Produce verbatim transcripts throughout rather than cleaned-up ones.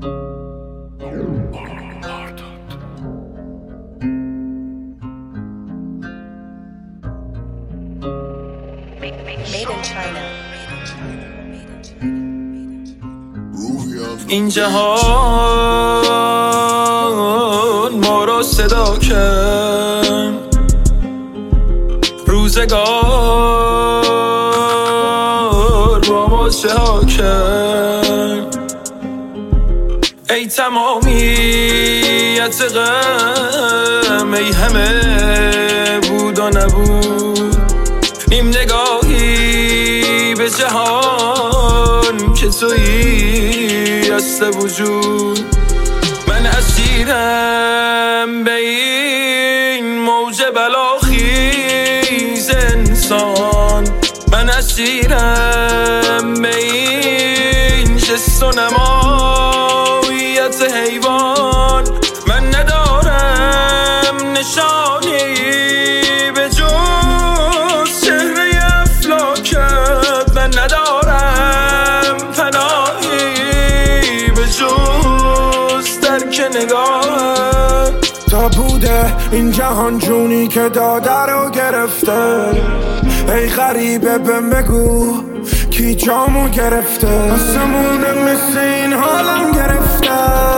Made in China. این جهان ما را صدا کرد، روزگار با ما چه ها کرد. ای تمامیت غم، ای همه بود و نبود، نیم نگاهی به جهان که تویی اصل وجود. من اسیرم به این موج بلاخیز انسان، من اسیرم به این جست و نمایت حیوان. من ندارم نشانی به جز چهره افلاکت، من ندارم پناهی به جز درک نگاهت. تا بوده این جهان جونی که داده رو گرفته، ای غریبه بهم بگو کی جامو گرفته. آسمونه مثل این حالم گرفته،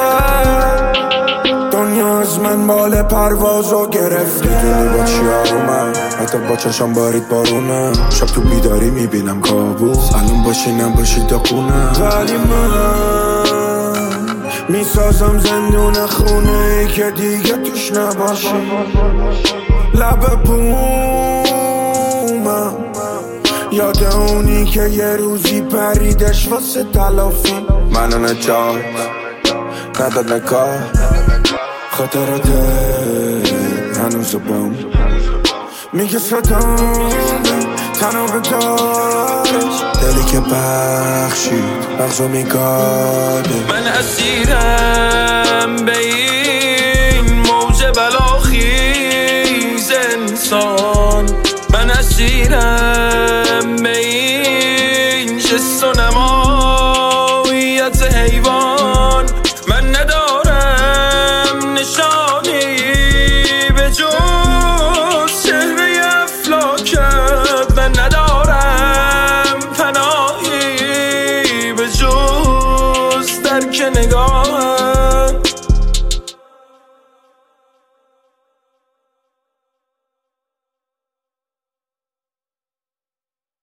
دنیا از من بال پروازو گرفته. میدونی با چی آرومم، حتی با چشم بارید بارونه. شب تو بیداری میبینم کابوس، الان باشی نباشی داغونه. ولی من میسازم زندون خونه ای که دیگه توش نباشی. لب بومم یاد اونی که یه روزی پریدش واسه تلافی. منو نجات نداد نکاه، خاطرات هنوز بام میگه صدام تنها به دارش. دلی که بخشید مغزو میگاده. من اسیرم به این موج بلاخیز انسان، من اسیرم به این جست و نما